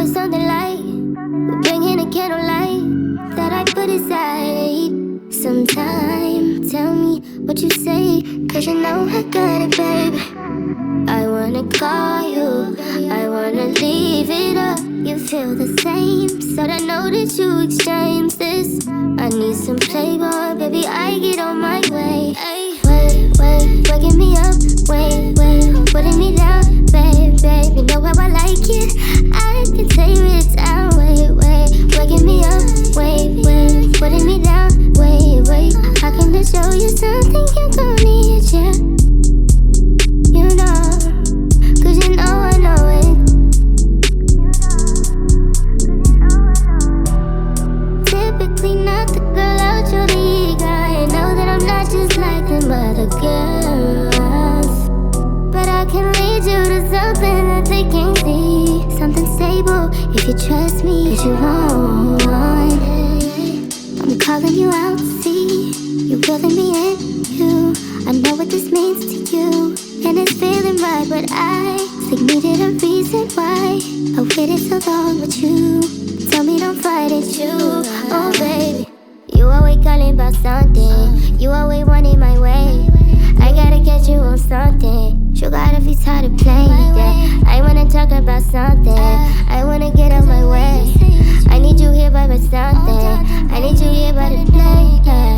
want something light. We bring in a candlelight that I put aside. Sometime, tell me what you say, 'cause you know I got it, baby. I wanna call you, I wanna leave it up. You feel the same, so I know that you exchange this. I need some Playboy, baby, I get on my way. Wait, waking me up, wait, putting me down, babe, you know how I like it. I can take it down, wait, waking me up, wait, putting me down, wait. I can just show you something you gon' need, yeah. You know, 'cause you know I know it. Typically not the girl out your league. I know that I'm not just like them other girls, but I can lead you to something that they can't see. Something stable, if you trust me, 'cause you want. I'm calling you out, see, you pulling me in, you. I know what this means to you, and it's feeling right, but I needed a reason why I waited so long with you. Tell me don't fight it, you. Oh baby, you always calling about something, you always wanting my way. I gotta get you on something, you gotta be tired of playing that. I wanna talk about something, I wanna get out my way. I need you here by my something, I need you here by the play.